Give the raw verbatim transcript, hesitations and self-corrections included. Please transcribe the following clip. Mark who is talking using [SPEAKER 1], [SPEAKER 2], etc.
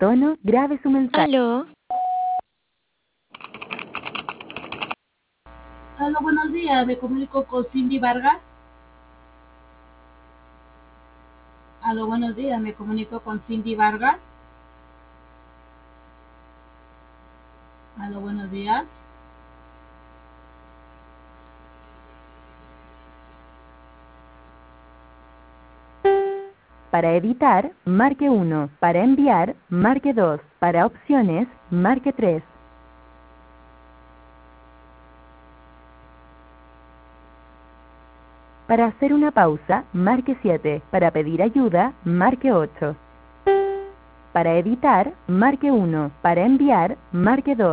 [SPEAKER 1] tono, grabe su mensaje.
[SPEAKER 2] Aló.
[SPEAKER 3] Hola, buenos días. Me comunico con Cindy Vargas. Aló, buenos días. Me comunico con Cindy Vargas. Aló, buenos días.
[SPEAKER 1] Para editar, marque uno. Para enviar, marque dos. Para opciones, marque tres. Para hacer una pausa, marque siete. Para pedir ayuda, marque ocho. Para editar, marque uno. Para enviar, marque dos.